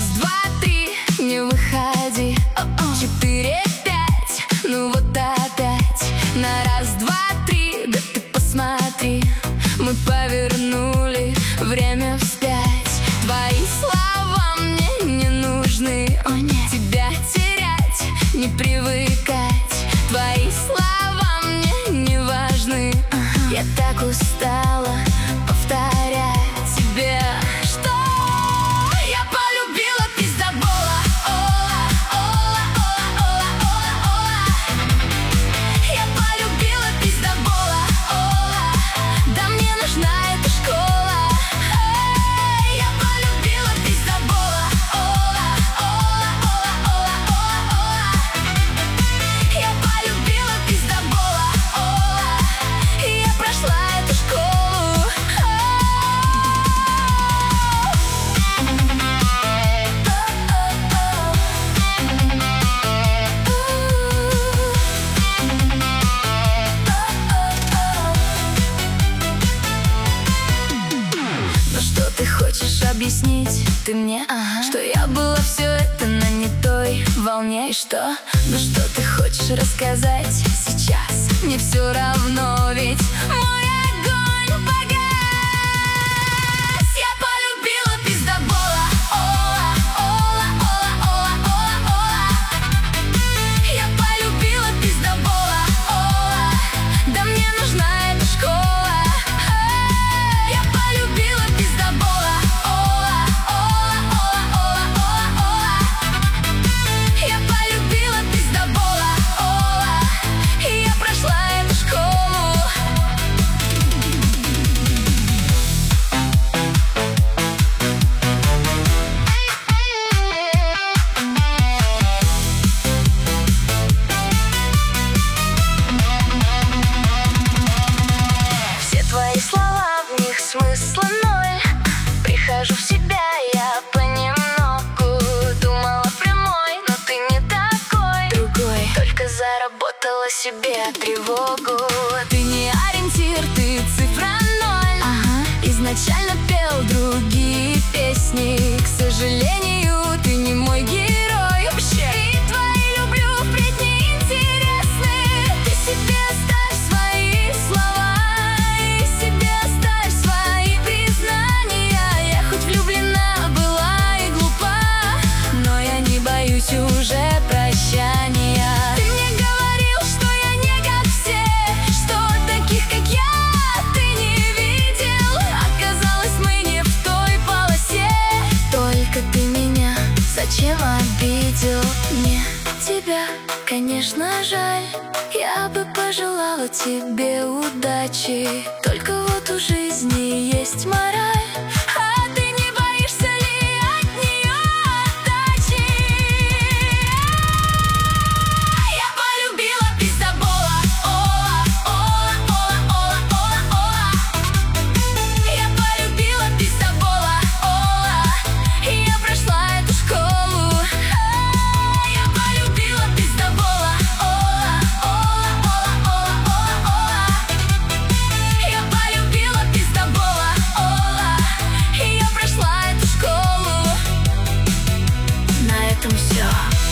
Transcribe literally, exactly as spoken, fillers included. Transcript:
два, три, не выходи. Четыре, пять, ну вот опять. На раз, два, три, да ты посмотри. Мы повернули время вспять. Твои слова мне не нужны. О, нет. Тебя терять, не привыкать. Твои слова мне не важны. uh-huh. Я так устала повторять тебе, что я полюбила пиздобола. Ола, ола, ола, ола, ола, ола. Я полюбила пиздобола. Ола, да мне нужна эта школа. Эй, я полюбила пиздобола. Ола, ола, ола, ола, ола, ола. Я полюбила пиздобола. Ола, и я прошла эту школу. Ну что ты хочешь объяснить ты мне, ага. Что я была все это на не той волне. И что? Ну что ты хочешь рассказать сейчас? Мне все равно, ведь мой огонь погас. Я полюбила пиздобола. Ола, ола, ола, ола, ола, ола. Я полюбила пиздобола. Ола, да мне нужна эта школа. Я полюбила пиздобола. Ола, ола, ола, ола, ола, ола. Я полюбила пиздобола. Ола, и я прошла эту школу. Все твои слова, в них смысла ноль. Прихожу в себя я понемногу. Думала прямой, но ты не такой. Другой, только заработала себе тревогу. Ты не ориентир, ты цифра ноль. Ага. Изначально пел другие песни. К сожалению, ты не мой герой вообще. И твои люблю впредь неинтересны. Ты себе оставь свои слова, и себе оставь свои признания. Я хоть влюблена была и глупа, но я не боюсь уже прощания. Ты мне говорил, что я не как все, что таких, как я, ты не видел. Оказалось, мы не в той полосе. Только ты меня зачем обидел? Мне тебя, конечно, жаль. Я бы пожелала тебе удачи. Только вот у жизни есть мораль. А ты не боишься ли от нее отдачи? Я полюбила пиздобола. Ола, ола, ола, ола, ола, ола. Я полюбила пиздобола. Ола, и я прошла эту школу. Я полюбила пиздобола. Ола, ола, ола, ола, ола, ола. Я полюбила пиздобола. Ола, и я прошла эту школу. На этом все.